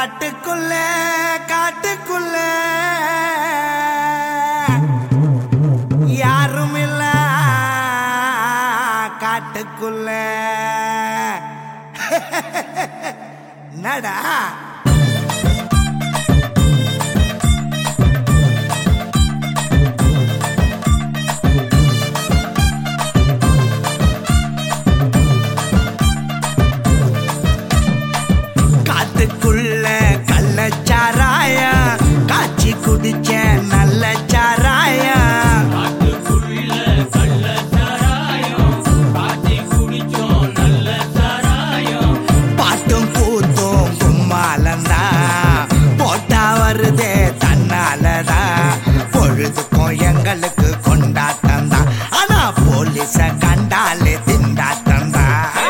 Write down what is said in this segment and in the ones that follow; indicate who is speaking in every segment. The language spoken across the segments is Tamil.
Speaker 1: காட்டுக்குள்ள காட்டுக்குள்ள யாரும் இல்ல காட்டுக்குள்ள நடா காட்டுக்குள்ள கள்ளச்சாராய காட்சி குடிச்ச நல்ல சாராய
Speaker 2: காட்டுக்குள்ள கள்ளச்சாராயம் காட்சி குடிச்சோம் நல்ல சாராயம்
Speaker 1: பாட்டும் கூத்தும் கும்மாலந்தா போட்டா வருதே தன்னாலதா பொழுதுக்கும் எங்களுக்கு கொண்டாட்டம்தான் ஆனா போலீஸ கண்டாலே திண்டாட்டம்தான்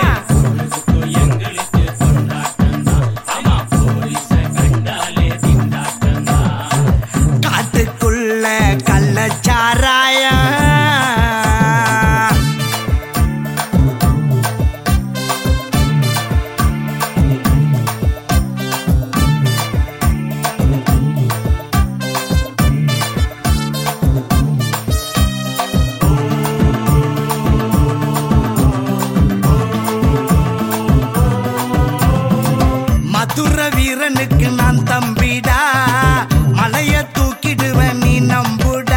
Speaker 1: கள்ளச்சாராய மதுர வீரனுக்கு நான் தம்பிடா மலைய தூக்கிடுவேன் நீ நம்புடா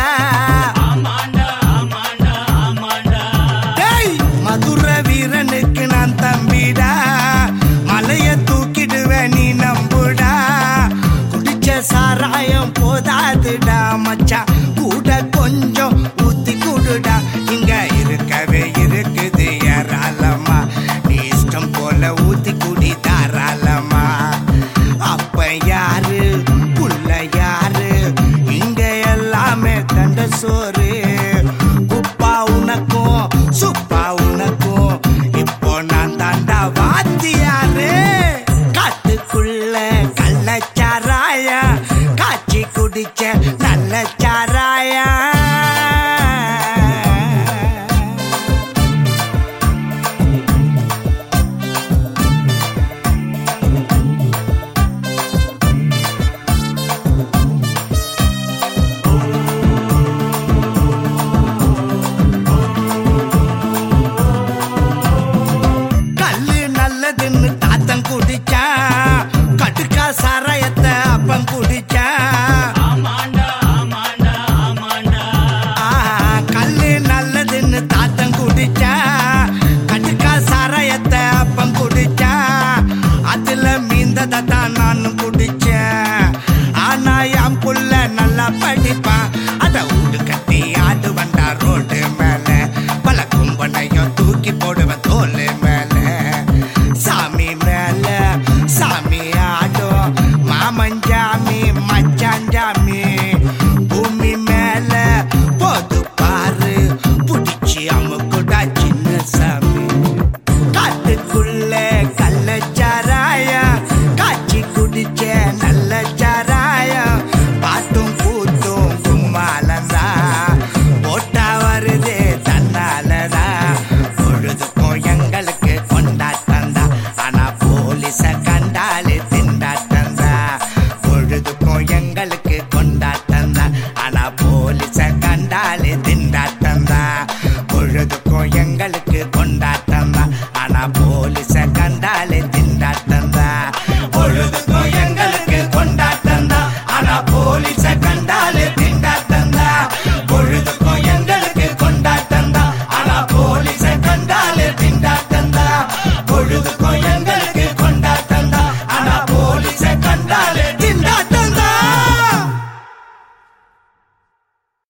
Speaker 1: மதுர வீரனுக்கு நான் தம்பிடா மலைய தூக்கிடுவேன் நீ நம்புடா குடிச்ச சாராயம் போதாதுடா மச்சான் கூட கொஞ்சம் ஊத்தி குடுடா இங்க இருக்கவே இருக்குது ஏராளமா நீ இஷ்டம் போல ஊத்தி குடி தாராளமா அப்ப யாரு புள்ள யாரு இங்க எல்லாமே தண்ட சோறு குப்பா உனக்கும் சுப்பா உனக்கும் இப்போ நான் தாண்டா வாத்தியாரு காட்டுக்குள்ள கள்ளச்சாராய காட்சி குடிச்ச நல்ல சாராய நல்லதுன்னு தாத்தன் குடிச்சா கட்டுக்கா சாராயத்தை அப்பன் குடிச்சா கல்லு நல்லதுன்னு தாத்தன் குடிச்சா கட்டுக்கா சாராயத்தை அப்பன் குடிச்சா அதுல மீந்ததான் நானும் குடிச்சேன் ஆனா என் புள்ள நல்லா படிப்பான் அத ஊடு கட்டி ஆடு வந்தா ரோடு மேல பல கும்பனையும் தூக்கி போடுவேன் தோல் மேல சாமி மேல சாமி ஆடும் மாமஞ்சாமி மச்சாஞ்சாமி பூமி மேல போது பாரு புடிச்சு அமுக்குடா சின்ன சாமி காட்டுக்குள்ள கள்ளச்சாராய காட்சி குடிச்ச நல்ல சாராய பாட்டும் கூத்தும் கும்மாலந்தா போட்டா வருதே தன்னாலதா பொழுதுக்கும் எங்களுக்கு கொண்டாட்டந்தா ஆனா போலீஸ கண்டாலே திண்டாட்டந்தா பொழுதுக்கும் எங்களுக்கு கொண்டாட்டந்தா ஆனா போலீஸ கண்டாலே திண்டாட்டந்தா பொழுதுக்கும் எங்களுக்கு கொண்டாட்டம்